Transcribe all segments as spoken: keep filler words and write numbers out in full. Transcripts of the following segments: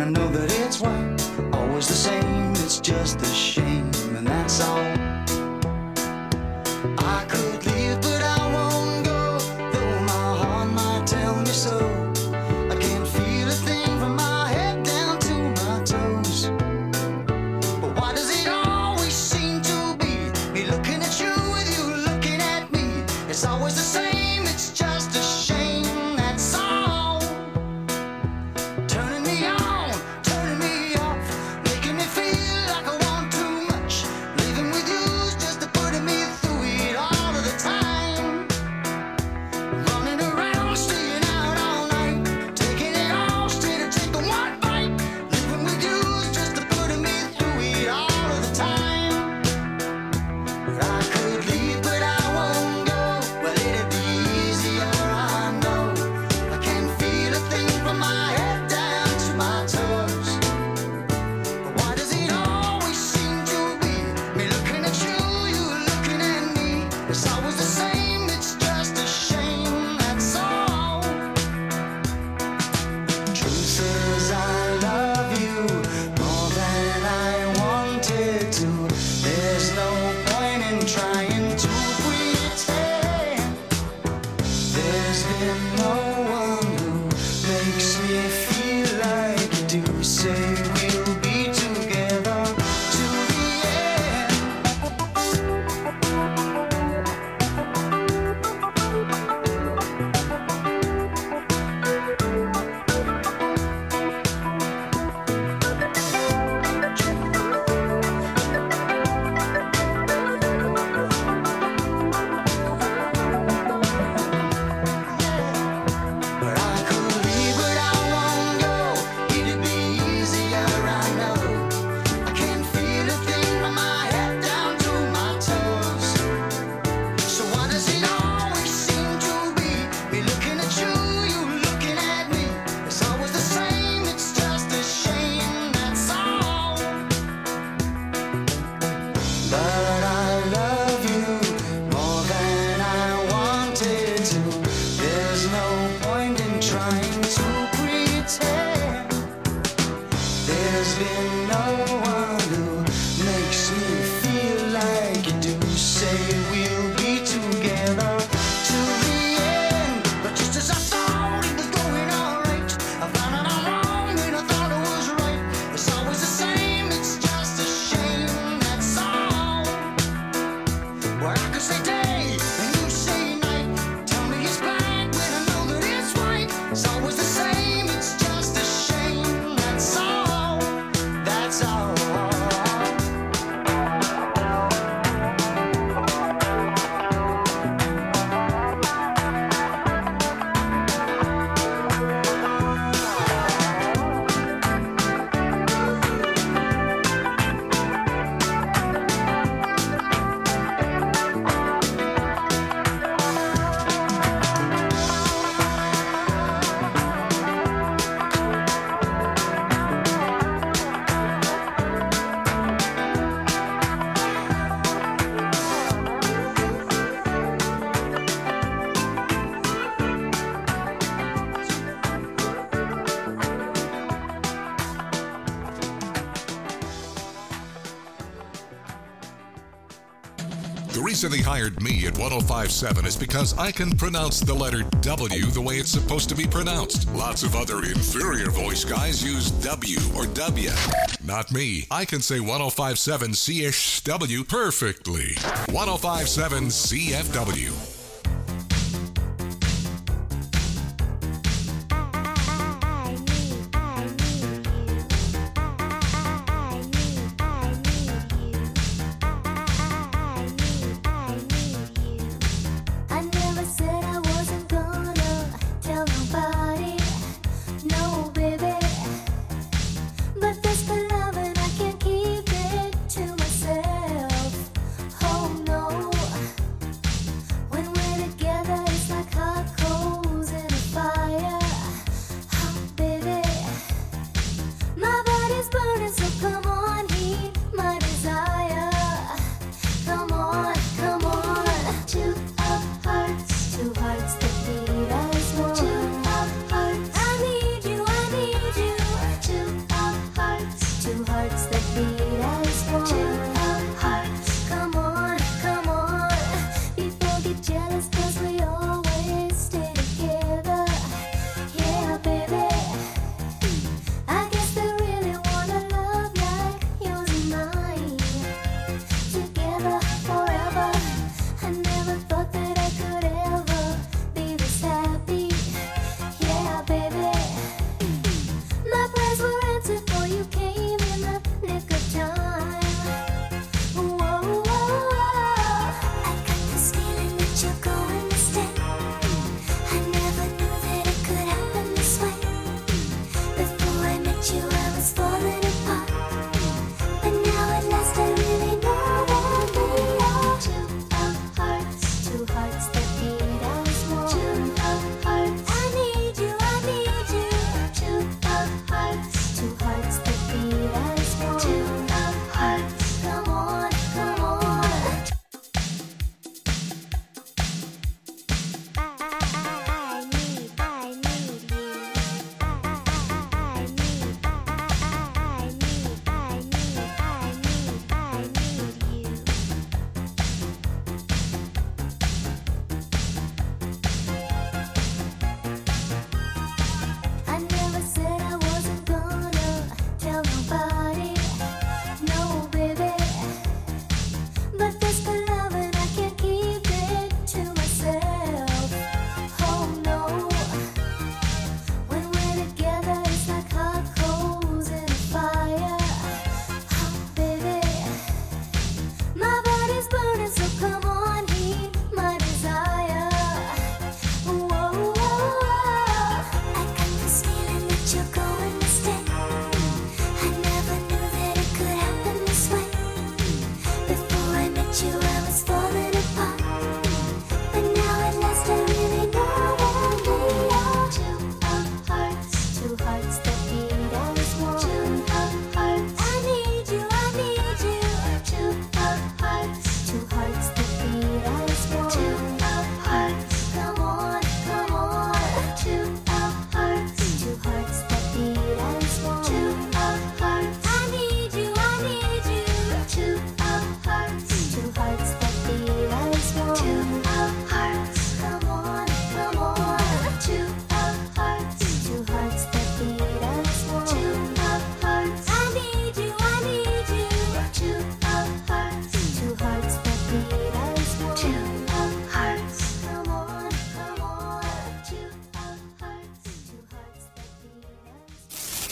know that it's right, always the same, it's just a shame, and that's all. I could leave, but I won't go, though my heart might tell me so. I can't feel a thing from my head down to my toes. But why does it always seem to be me looking at you with you looking at me? It's always the same, it's just a shame, that's all. Turning me on, turning me off, making me feel like I want too much. Leaving with you's just to putting me through it all of the time. Running around, staying out all night, taking it all straight to take the one bite. Leaving with you's just to putting me through it all of the time. I could leave, but I won't go. Well, it'd be easier, I know. I can't feel a thing from my head down to my toes. But why does it always seem to be me looking at you, you looking at me? It's always the same, it's just a shame, that's all. Truth is, I love you more than I wanted to. There's no point in trying to pretend. There's been no one who makes me feel like you do. Say we'll be together to the end. But I could leave, but I won't go. It'd be easier, I know. I can't feel a thing from my head down to my toes. So why does it always seem to be me looking at you, you looking at me? It's always the same, it's just a shame, that's all. But I love you more than I wanted to. There's no point in trying to pretend. There's been no one who makes me feel like you do. Say we'll be together to the end. But just as I thought it was going alright, I found out I'm wrong when I thought it was right. It's always the same, it's just a shame, that's all. Well, I could say day and you say night. Tell me it's black when I know that it's white. It's always the same, it's just a shame, that's all. That's all. The reason they hired me at one oh five point seven is because I can pronounce the letter W the way it's supposed to be pronounced. Lots of other inferior voice guys use W or W. Not me. I can say one oh five point seven C H W perfectly. one oh five point seven C F W. I never said I wasn't gonna tell nobody, no baby. But this for love and I can't keep it to myself. Oh no. When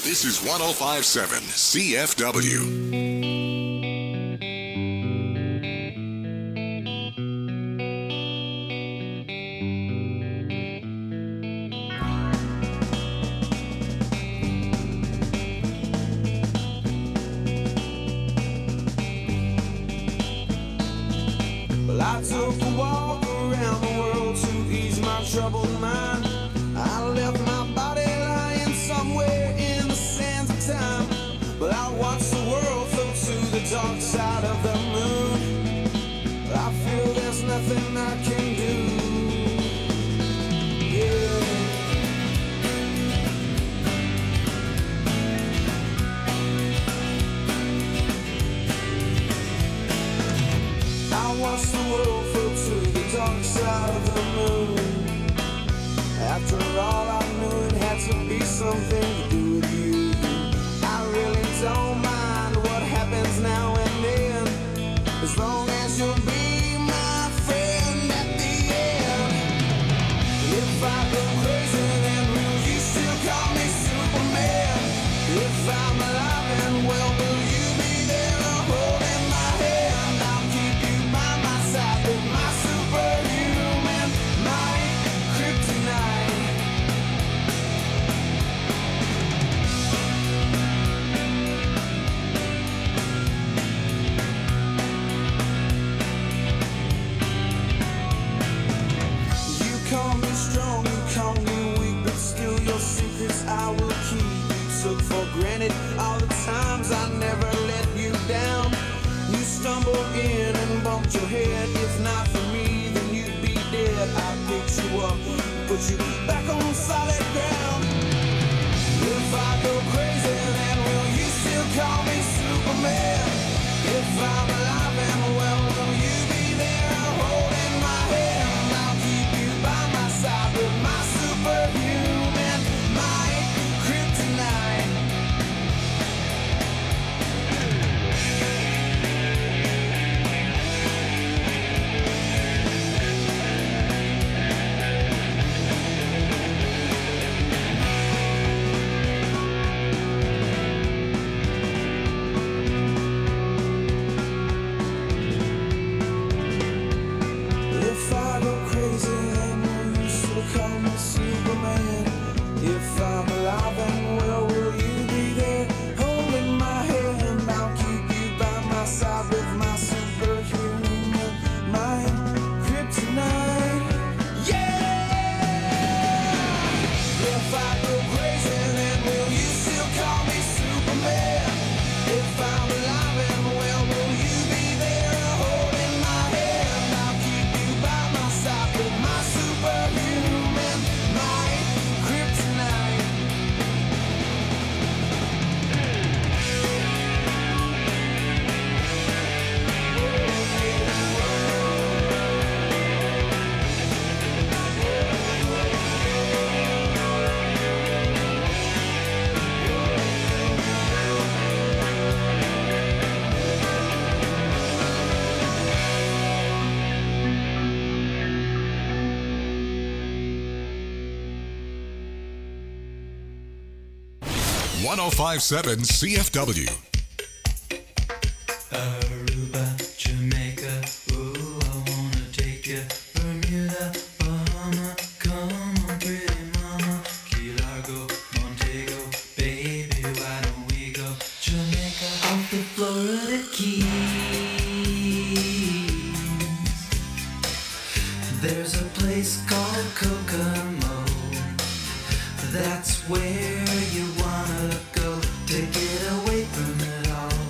This is one oh five point seven C F W. I took a walk around the world to ease my troubled mind. I left my body lying somewhere in the sands of time. But I watched the world float to the dark side of the moon. I feel there's nothing I can do. Yeah. I watched the world float to the dark side of the moon. After all, I knew it had to be something to do with you. I really don't mind what happens now and then, as long as you'll be my friend at the end. If I go crazy, then will you still call me Superman? If I'm alive and well, will you be there holding my hand? I'll keep you by my side with my superhuman might, kryptonite. You call me strong, you call me weak, but still your secrets I will keep. You took for granted all the times I never let you down. You stumbled in and bumped your head. If not for me, then you'd be dead. I picked you up, put you back on solid ground. If I go crazy, then will you still call me Superman? If I'm alive and well, will you be there holding my hand? I'll keep you by my side with my superhuman might, kryptonite. If I go crazy, then will you still call me Superman? If I'm alive and well, will you be there holding my hand? I'll keep you by my side with my superhuman mind, kryptonite. Yeah! If I go crazy, then will you still call me Superman? If I'm alive and well, will you be there holding my hand? I'll keep you by my side with my superhuman might, kryptonite. one oh five point seven C F W. Aruba, Jamaica, ooh, I wanna take you. Bermuda, Bahama, come on, pretty mama. Key Largo, Montego, baby, why don't we go? Jamaica, off the Florida Keys. There's a place called Kokomo. That's where you wanna go to get away from it all.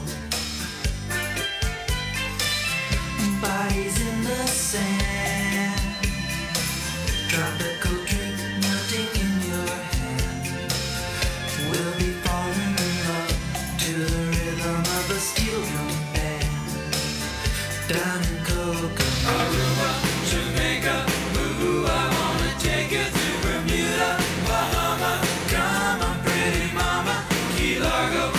Bodies in the sand, tropical drink melting in your hand. We'll be falling in love to the rhythm of a steel drum band. Down in Kokomo, Aruba, Jamaica, ooh, I wanna take you to Bermuda, Bahama, come on, pretty mama, Key Largo,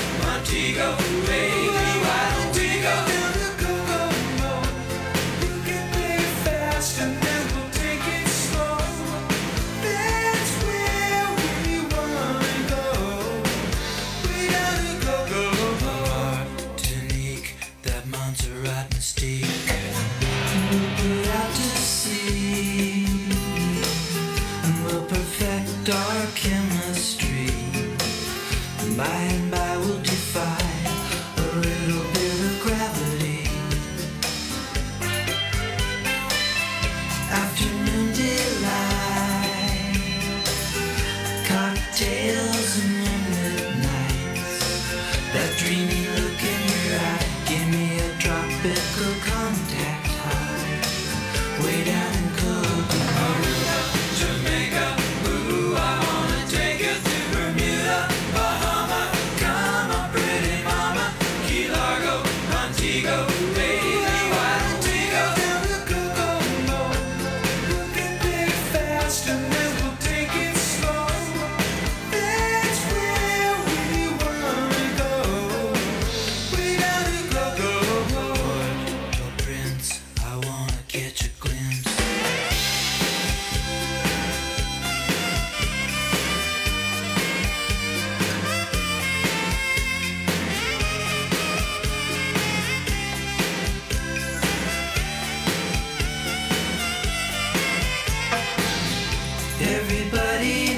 Everybody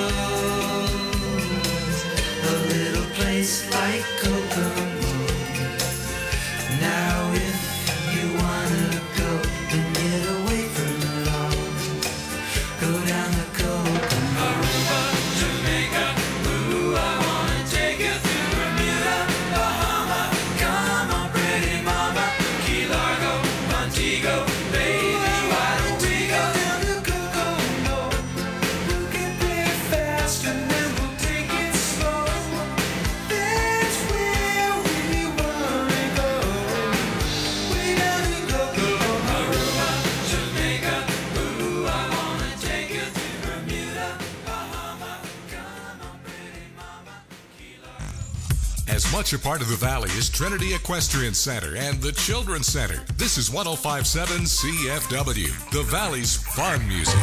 knows a little place like Kokomo. Now if you wanna go and get away from it all, go down the Kokomo. Aruba, Jamaica, ooh, I wanna take you through Bermuda, Bahama. Come on, pretty mama, Key Largo, Montego, baby, why don't we go down to Kokomo? We can play fast and then we'll take it slow. That's where we wanna go. We down to Kokomo. Aruba, Jamaica, ooh, I wanna take you through Bermuda, Bahama. Come on, pretty mama, Key Largo. As much a part of the Valley as Trinity Equestrian Center and the Children's Center, this is one oh five point seven C F W, the Valley's fun music.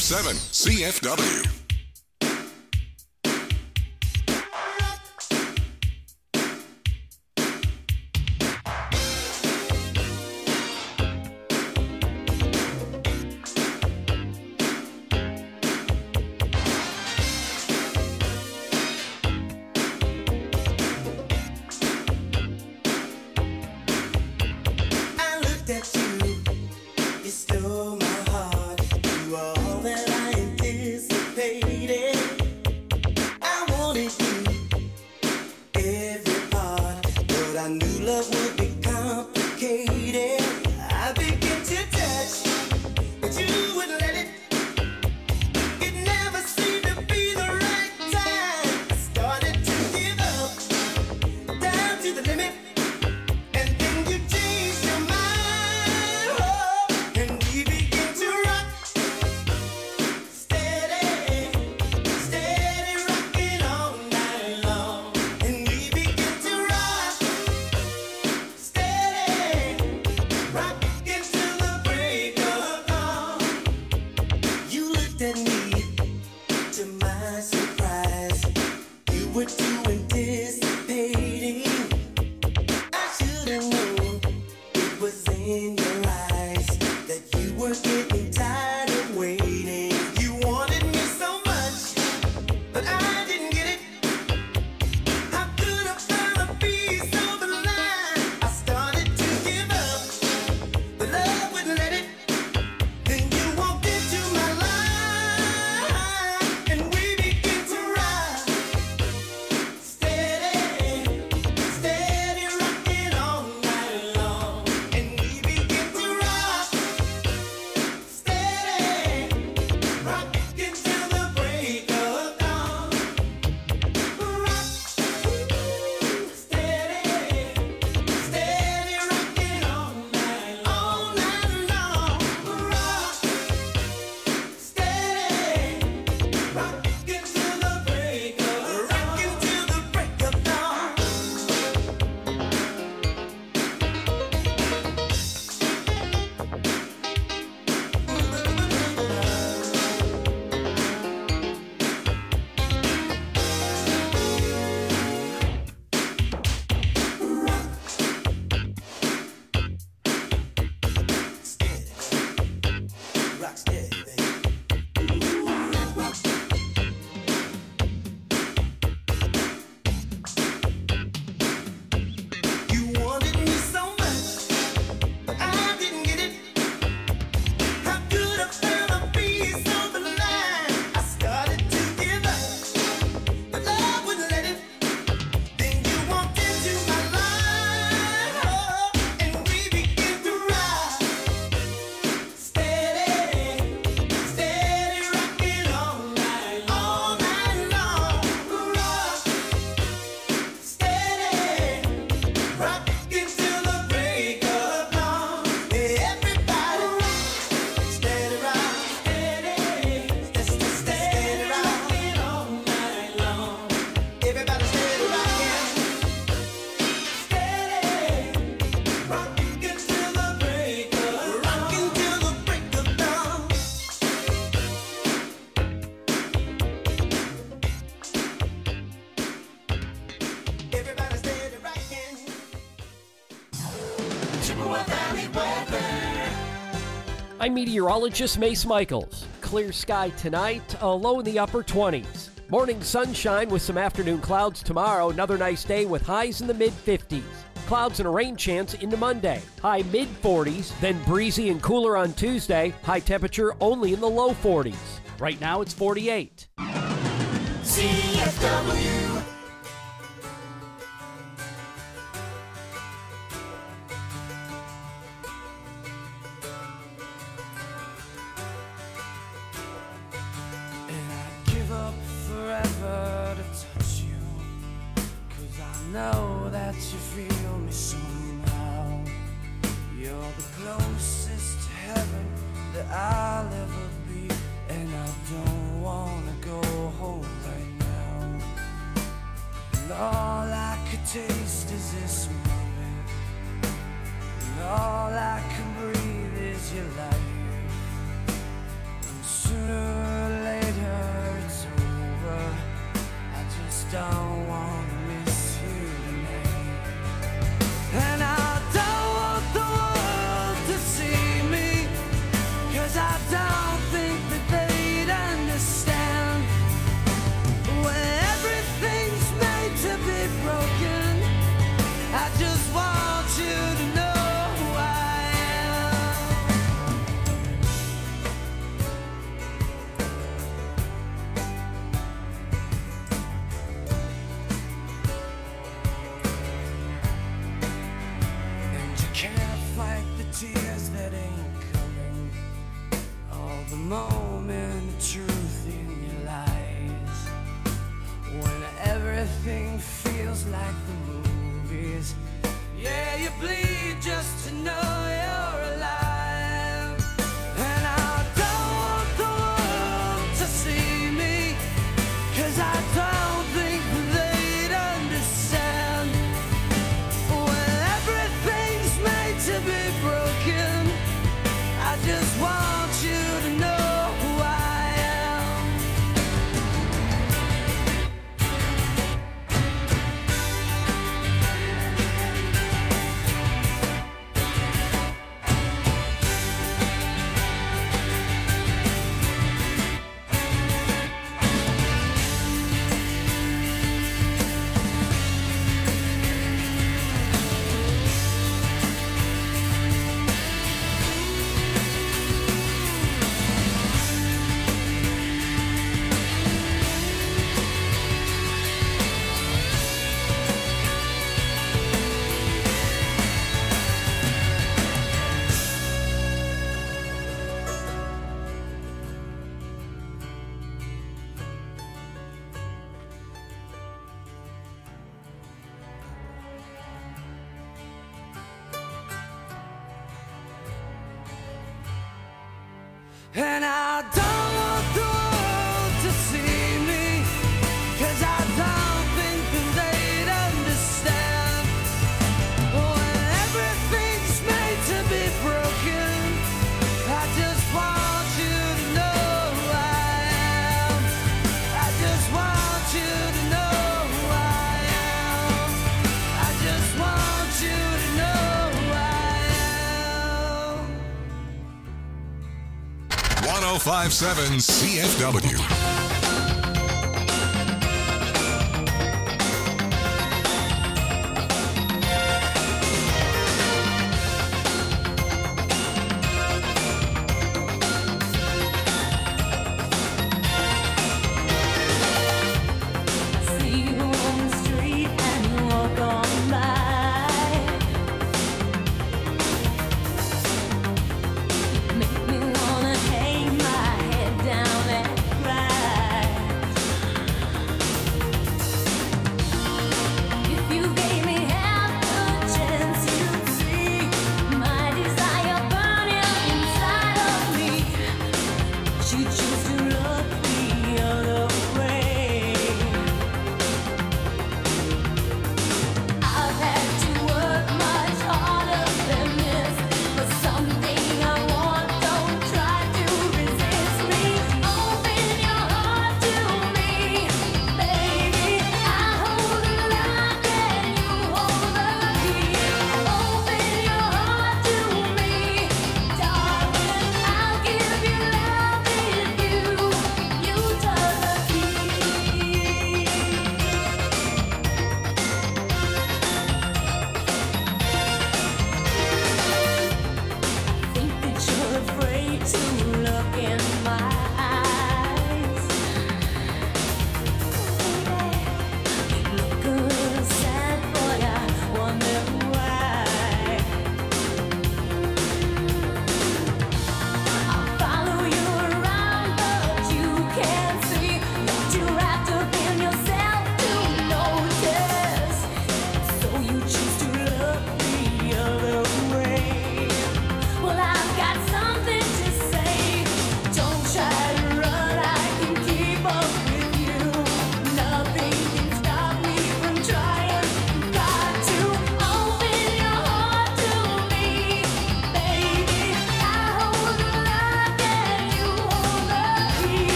five seven C F W. I'm meteorologist Mace Michaels. Clear sky tonight, a low in the upper twenties. Morning sunshine with some afternoon clouds tomorrow. Another nice day with highs in the mid fifties. Clouds and a rain chance into Monday. High mid forties, then breezy and cooler on Tuesday. High temperature only in the low forties. Right now it's forty-eight. C F W. Forever to touch you, 'cause I know that you feel me somehow. You're the closest to heaven that I'll ever be, and I don't wanna go home right now. And all I could taste is this moment, and all I can breathe is your life. And sooner just like the movies. Yeah, you bleed just to know you're alive. And I don't want the world to see me, 'cause I don't think they'd understand. When everything's made to be broken, I just want you to know who I am. And I don't want the world to see me, 'cause I don't think that they'd understand. When everything's made to be broken, I just want you to know who I am. I just want you to know who I am. I just want you to know who I am. one oh five point seven C F W. See you on the street and you walk on by. Make me wanna hang my head down and cry.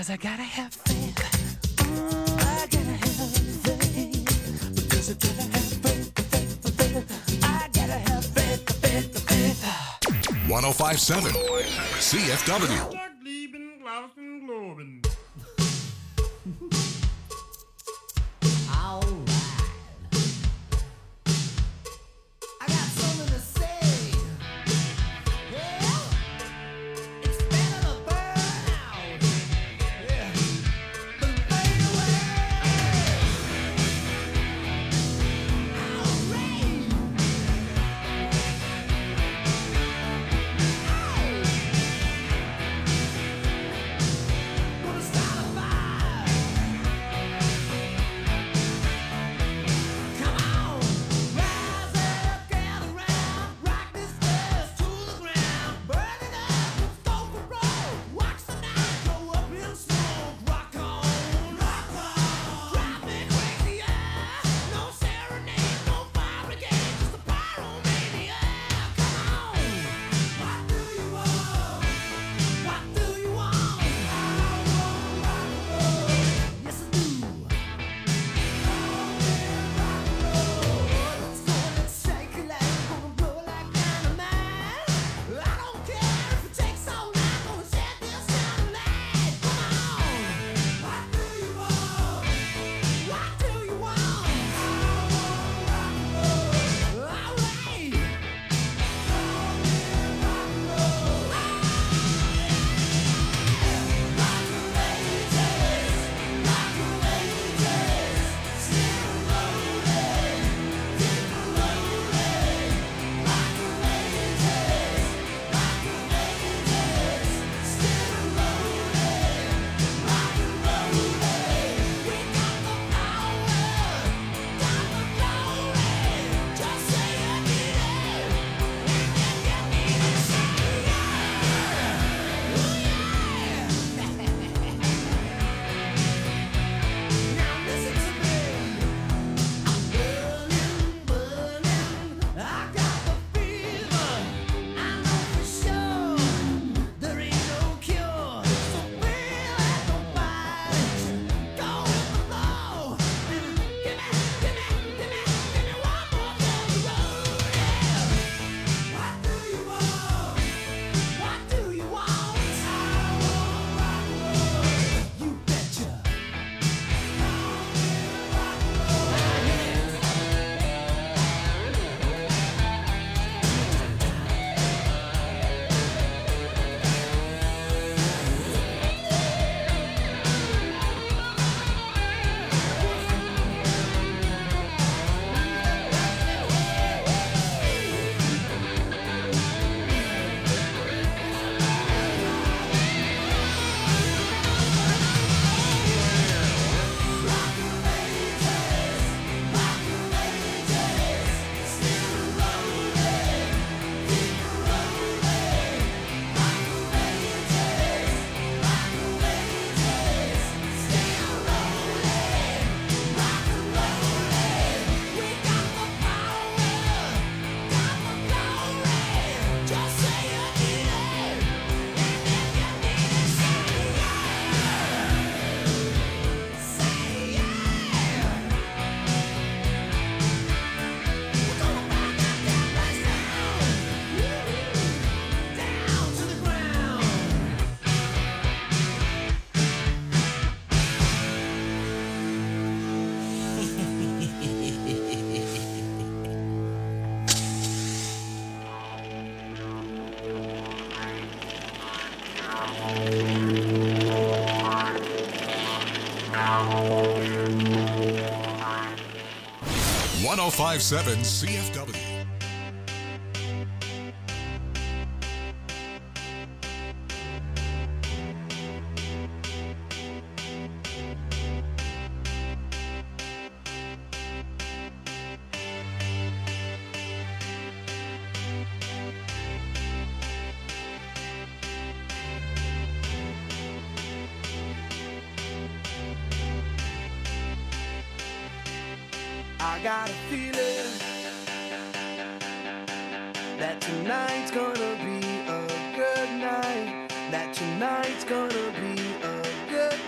Because I gotta have faith. I gotta have faith. Because I gotta have faith, faith, faith. I gotta have faith, faith, faith. ten fifty-seven C F W. I got something to say. Yeah. It's better to burn out. Yeah. Than fade away. Outrage. Gonna start a fire. Come on, rise up, gather round, rock this place to the ground, burn it up, stove the road, watch the night go up in smoke, rock on, rock on, drive me crazy, yeah. No serenade, no fire brigade, just a pyromania. Come on, what do you want? What do you want? I want rock and roll. Yes, I do. Let's go and shake it like gonna blow like dynamite. I don't care if it takes all night, gonna set this town alight. Come on, what do you want? What do you want? I want rock and roll. All right. Just say it, yeah. Now listen to me. I'm burning, burning. I got the fever. I know for sure there ain't no cure. So feel like nobody. Go with the flow. Give me, give me, give me, give me one more for the road. Yeah. What do you want? What do you want? I want rock and roll. You betcha. Just say it, yeah. Say yeah. We're gonna burn that damn place down. Down to the ground. ten fifty-seven C F W. I got a feeling that tonight's gonna be a good night. That tonight's gonna be a good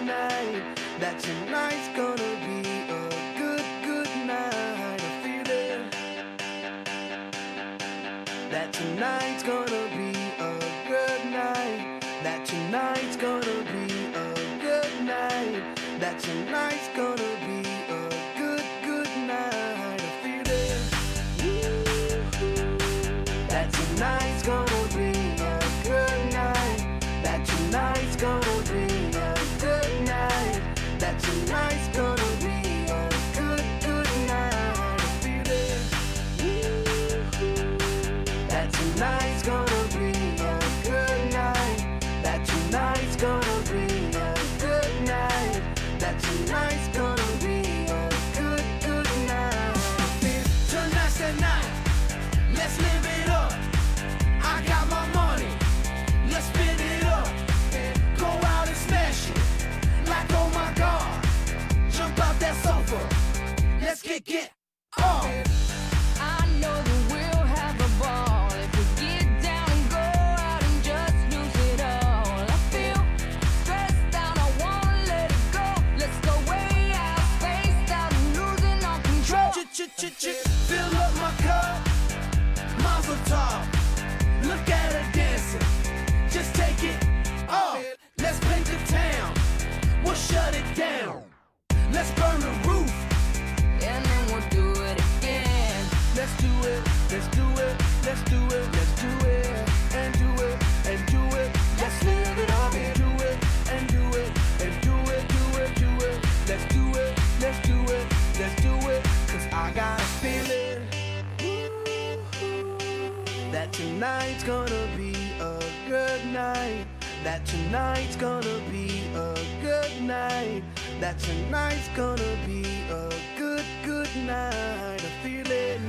get, get, oh. I know that we'll have a ball if we get down and go out and just lose it all. I feel stressed out, I wanna let it go. Let's go way out, spaced out, and losing all control. Ch-ch-ch-ch, fill up my cup, Mazel tov. Look at her dancing, just take it off. Let's paint the town, we'll shut it down. Let's burn the roof, And then we'll do it again. let's do it, let's do it, let's do it, let's do it, and do it, and do it. Let's live it up and do it, and do it, and do it, do it, do it. Let's do it, let's do it, let's do it. Cause I got a feeling that tonight's gonna be a good night. That tonight's gonna be a good night. That tonight's gonna be a good, good night. A feeling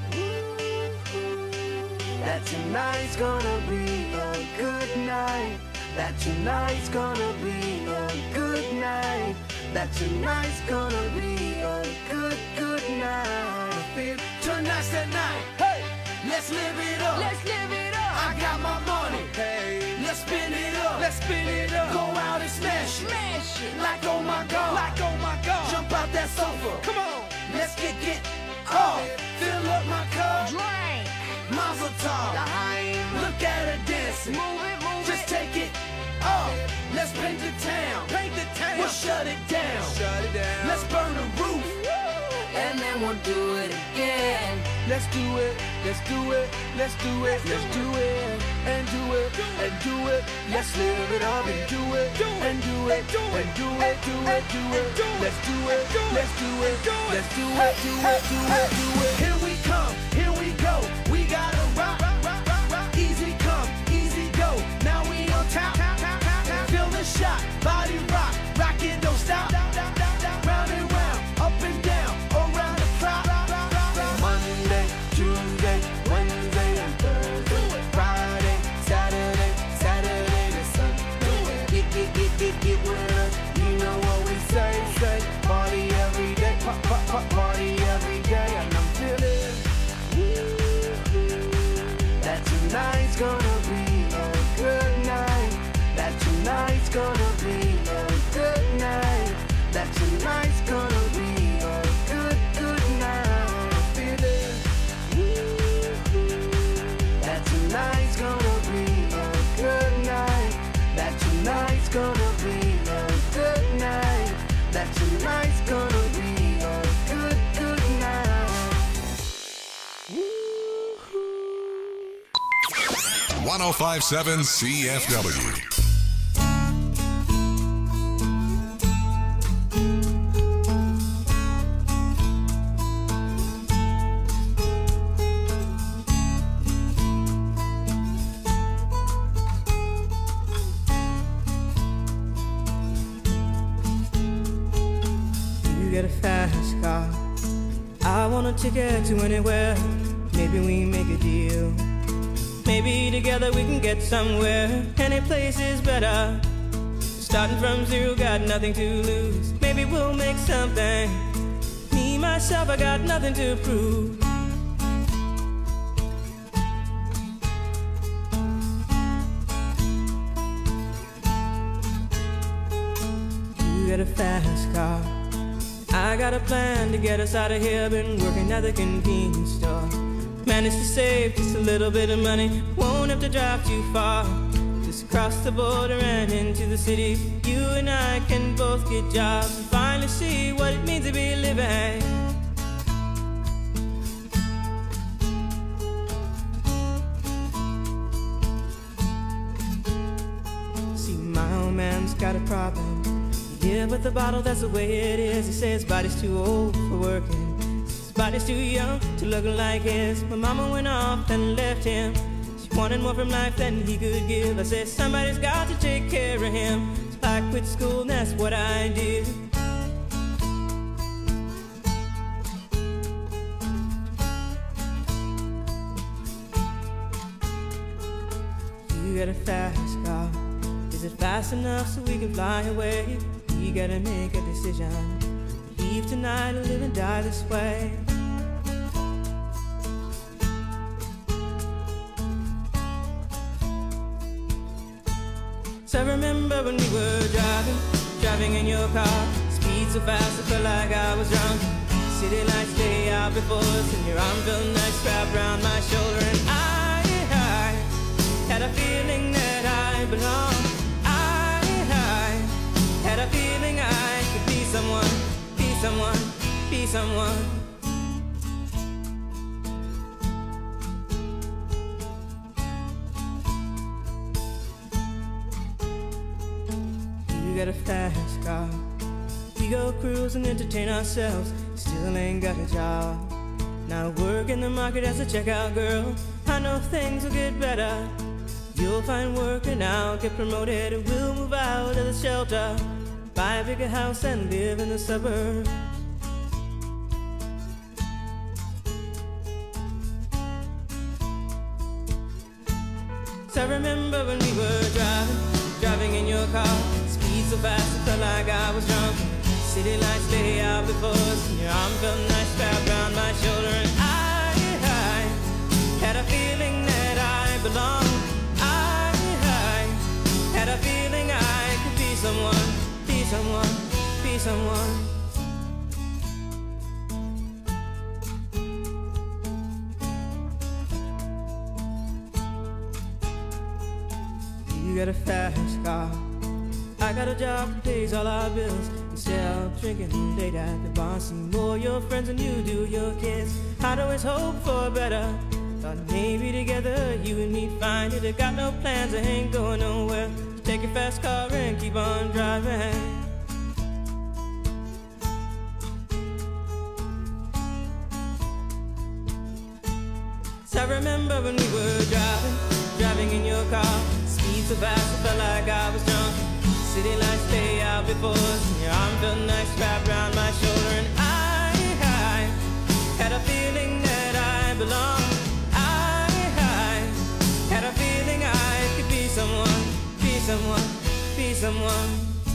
that tonight's gonna be a good night. That tonight's gonna be a good night. That tonight's gonna be a good, good night. I feel tonight's the night. Hey, let's live it up. Let's live it up. I got my money. Hey, let's spin it up. Let's spin it up. Go out and smash it. Smash it. Like oh my god. Like oh my god. Jump out that sofa. Come on. Let's get get off. Fill up my cup. Drink. Mazel tov. Look at her dancing. Move it, move Just it. take it off. Let's paint the town. Paint the town. We'll shut it down. Shut it down. Let's burn the roof. And then we'll do it again. Let's do it, let's do it, let's do it, let's do it, and do it, and do it. Let's live it up and do it, and do it, and do it, do it, do it. Let's do it, let's do it, let's do it, do it, do it, do it. Here we come, here we go. We gotta rock, rock, rock, rock. Easy come, easy go. Now we on top, feel the shot, body rock, rock it, don't stop. Round and round, up and down, around the clock. Monday, Tuesday, Wednesday, and Thursday, Friday, Saturday, Saturday to Sunday. Get, get, get, get, get with us. You know what we say, say. Party every day, pop, pop, pop, party every day. And I'm feeling that tonight's gonna be a good night. That tonight's gonna be a good night. That tonight's gonna be a good, good night. I'm feeling that tonight's gonna be a good night. That tonight's gonna be a good night. That tonight's gonna be a good, good night. one oh five point seven C F W. Get a fast car. I want a ticket to anywhere. Maybe we make a deal. Maybe together we can get somewhere. Any place is better. Starting from zero, got nothing to lose. Maybe we'll make something. Me, myself, I got nothing to prove. You get a fast car. I got a plan to get us out of here. Been working at the convenience store. Managed to save just a little bit of money. Won't have to drive too far. Just cross the border and into the city. You and I can both get jobs and finally see what it means to be living. See, my old man's got a problem. Yeah, but the bottle, that's the way it is. He says his body's too old for working. His body's too young to look like his. My mama went off and left him. She wanted more from life than he could give. I said, somebody's got to take care of him. So I quit school and that's what I did. You got a fast car. Is it fast enough so we can fly away? We gotta make a decision. We Leave tonight and live and die this way. So I remember when we were driving, driving in your car. Speed so fast I felt like I was drunk. City lights lay out before us, and your arm felt nice wrapped around my shoulder. And I, I had a feeling that I belonged. I, I had a feeling I could be someone, be someone, be someone. You got a fast car. We go cruise and entertain ourselves. Still ain't got a job. Now work in the market as a checkout girl. I know things will get better. You'll find work and I'll get promoted, and we'll move out of the shelter, buy a bigger house and live in the suburbs. So I remember when we were driving, driving in your car. Speed so fast it felt like I was drunk. City lights lay out before us, and your arm felt nice wrapped around my shoulder. And I, I had a feeling that I belonged. I, I had a feeling I could be someone, be someone, be someone. You got a fast car. I got a job that pays all our bills. Instead of drinking late at the bar, see more your friends than you do your kids. I'd always hope for better. Thought maybe together you and me find it. I got no plans, I ain't going nowhere. So take your fast car and keep on driving. So I remember when we were driving, driving in your car. Speed so fast I felt like I was drunk. City lights lay out before us, and your arm felt nice wrapped around my shoulder. And I, I had a feeling that I belonged. I, I had a feeling I could be someone, be someone, be someone.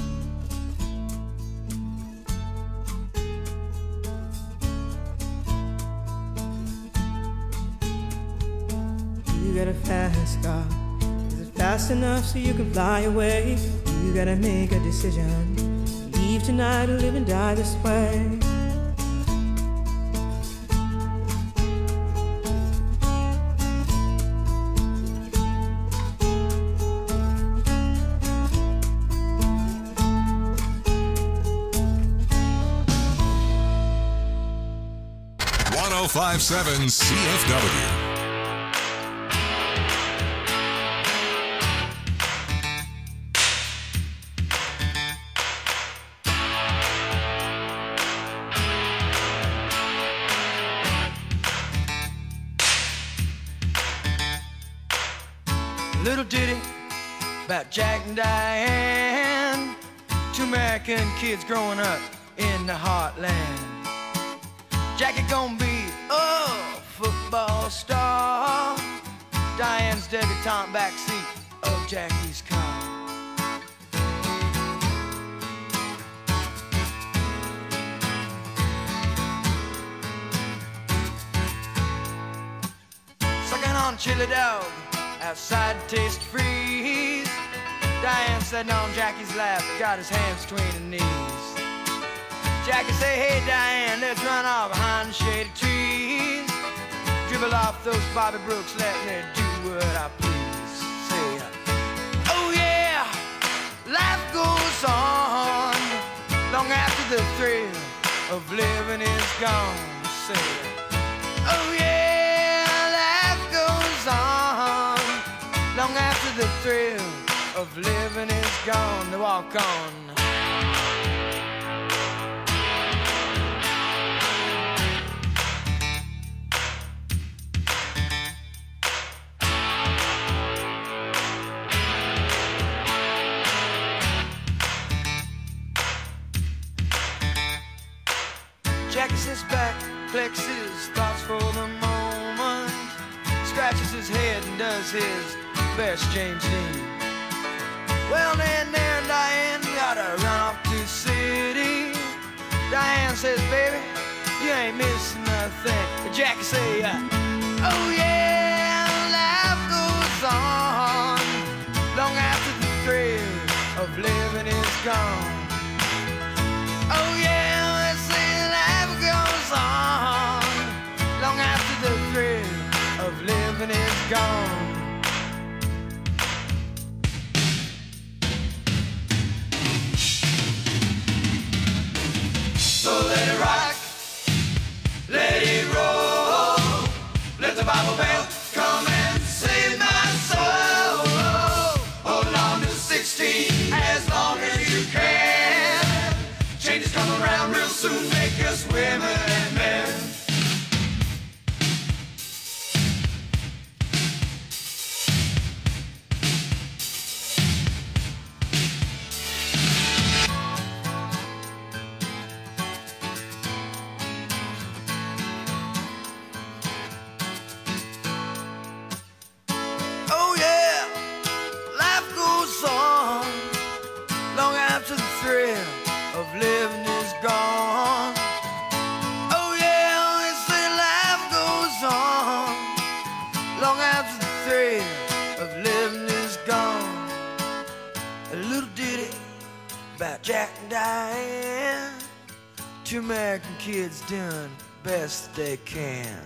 You got a fast car. Is it fast enough so you can fly away? You gotta make a decision. Leave tonight or live and die this way. one oh five point seven C F W. Little ditty about Jack and Diane, two American kids growing up in the heartland. Jackie gonna be a football star, Diane's debutante backseat of Jackie's car. Sucking on chili dog outside to taste freeze. Diane sitting on Jackie's lap, got his hands between her knees. Jackie say, hey Diane, let's run off behind the shady trees. Dribble off those Bobby Brooks, let me do what I please. Say, oh yeah, life goes on long after the thrill of living is gone. Say, oh yeah, life goes on long after the thrill of living is gone. To walk on. Jackie sits back, collects his thoughts for the moment, scratches his head and does his best James Dean. Well, then there Diane gotta run off to the city. Diane says, baby, you ain't missing nothing. Jackie say, uh, oh yeah, life goes on long after the thrill of living is gone. Oh yeah, they say life goes on long after the thrill of living is gone. So let it rock, let it roll, let the Bible bell come and save my soul. Hold on to sixteen as long as you can. Changes come around real soon, make us women and men. Oh yeah, life goes on long after the thrill of living is gone. Oh yeah, they say life goes on long after the thrill of living is gone. A little ditty about Jack and Diane, two American kids doing the best they can.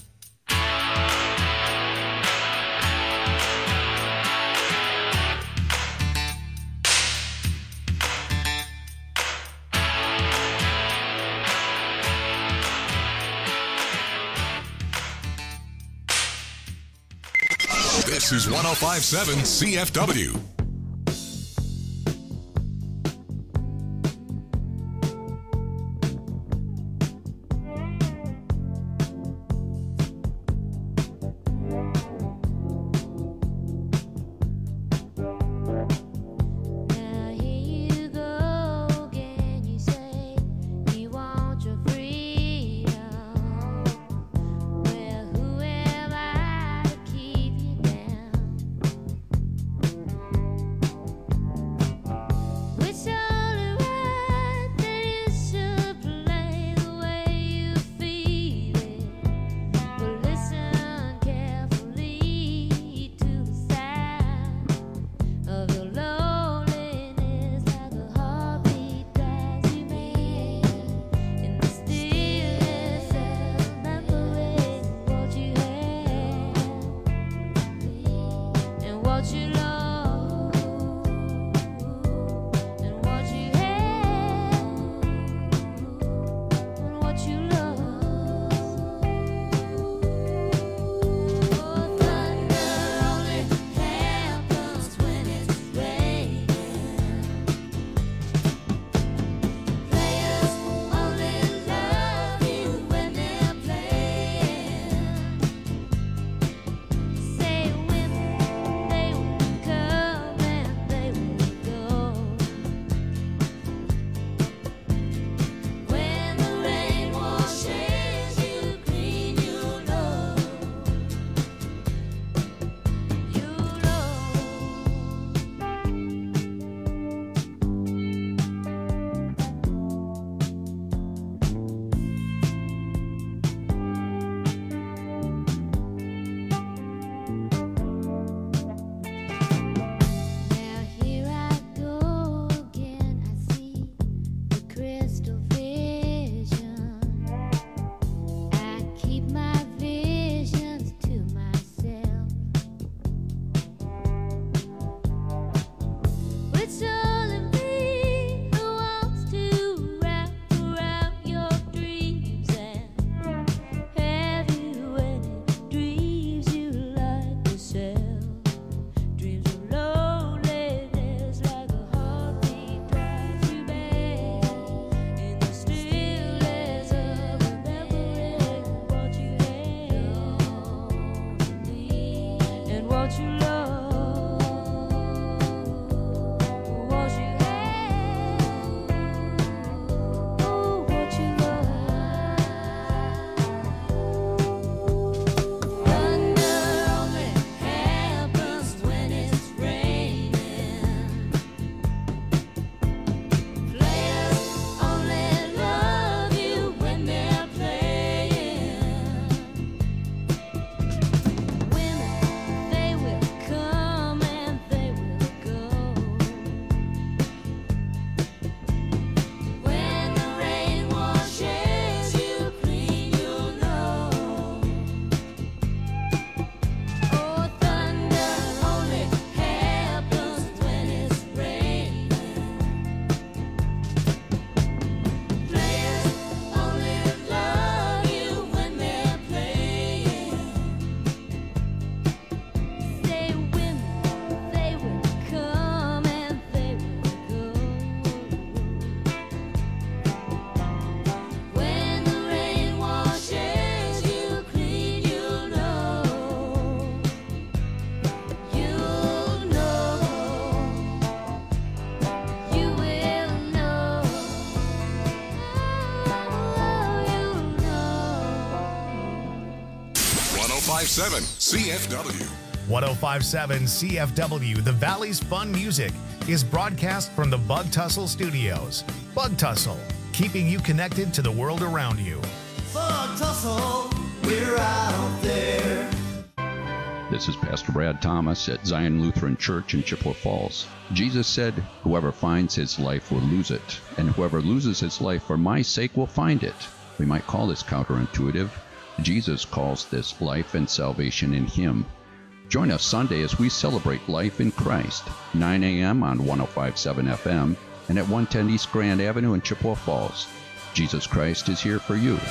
This is one oh five point seven C F W. Now here you go again. You say you want your freedom. Well, who am I to keep you down? It's only right that you should play the way you feel it. But listen carefully to the sound of your loneliness, like a heartbeat drives you mad. In the stillness of remembering what you had and what you lost and what you had and what you lost. Oh, thunder only happens when it's raining. Players only love you when they're playing. Say women, they won't five seven C F W. one oh five point seven C F W, the Valley's fun music, is broadcast from the Bug Tussle Studios. Bug Tussle, keeping you connected to the world around you. Bug Tussle, we're out there. This is Pastor Brad Thomas at Zion Lutheran Church in Chippewa Falls. Jesus said, "Whoever finds his life will lose it, and whoever loses his life for my sake will find it." We might call this counterintuitive. Jesus calls this life and salvation in him. Join us Sunday as we celebrate life in Christ, nine a.m. on one oh five point seven F M and at one ten East Grand Avenue in Chippewa Falls. Jesus Christ is here for you.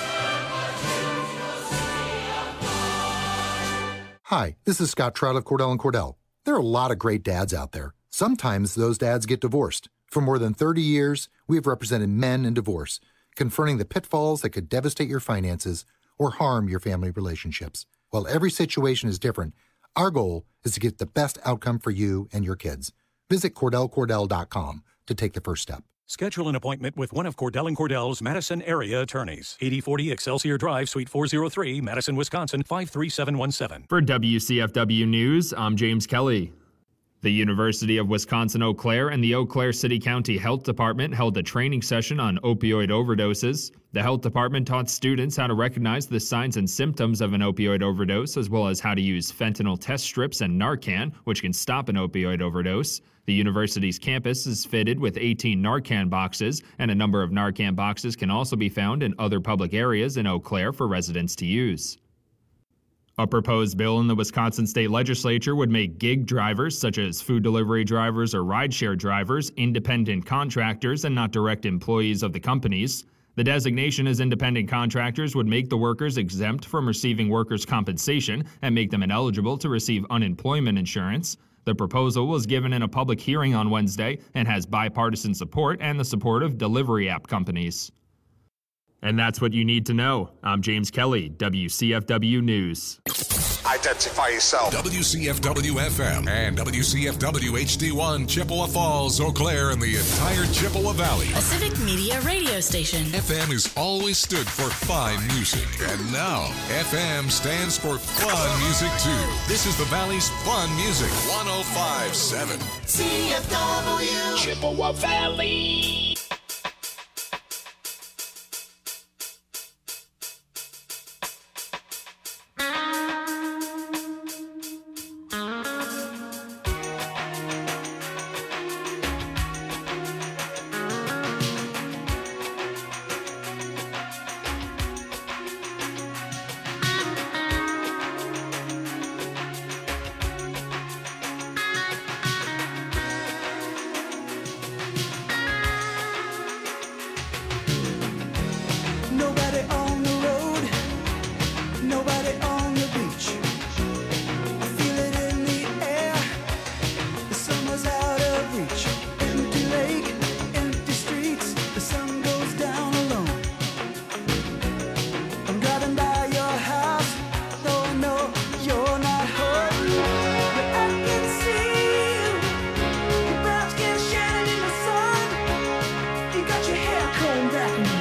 Hi, this is Scott Trout of Cordell and Cordell. There are a lot of great dads out there. Sometimes those dads get divorced. For more than thirty years, we have represented men in divorce, confronting the pitfalls that could devastate your finances or harm your family relationships. While every situation is different, our goal is to get the best outcome for you and your kids. Visit Cordell Cordell dot com to take the first step. Schedule an appointment with one of Cordell and Cordell's Madison area attorneys. eighty forty Excelsior Drive, Suite four oh three, Madison, Wisconsin, five three seven one seven. For W C F W News, I'm James Kelly. The University of Wisconsin-Eau Claire and the Eau Claire City County Health Department held a training session on opioid overdoses. The health department taught students how to recognize the signs and symptoms of an opioid overdose, as well as how to use fentanyl test strips and Narcan, which can stop an opioid overdose. The university's campus is fitted with eighteen Narcan boxes, and a number of Narcan boxes can also be found in other public areas in Eau Claire for residents to use. A proposed bill in the Wisconsin State Legislature would make gig drivers, such as food delivery drivers or rideshare drivers, independent contractors and not direct employees of the companies. The designation as independent contractors would make the workers exempt from receiving workers' compensation and make them ineligible to receive unemployment insurance. The proposal was given in a public hearing on Wednesday and has bipartisan support and the support of delivery app companies. And that's what you need to know. I'm James Kelly, W C F W News. Identify yourself. W C F W F M and W C F W H D one, Chippewa Falls, Eau Claire, and the entire Chippewa Valley. A civic media radio station. F M has always stood for fine music, and now F M stands for fun music too. This is the Valley's fun music, one oh five point seven C F W Chippewa Valley. Nobody on the road, nobody on the beach. I feel it in the air, the summer's out of reach. Empty lake, empty streets, the sun goes down alone. I'm driving by your house, though I know you're not home. But I can see you, your brown skin shining in the sun. You got your hair combed back and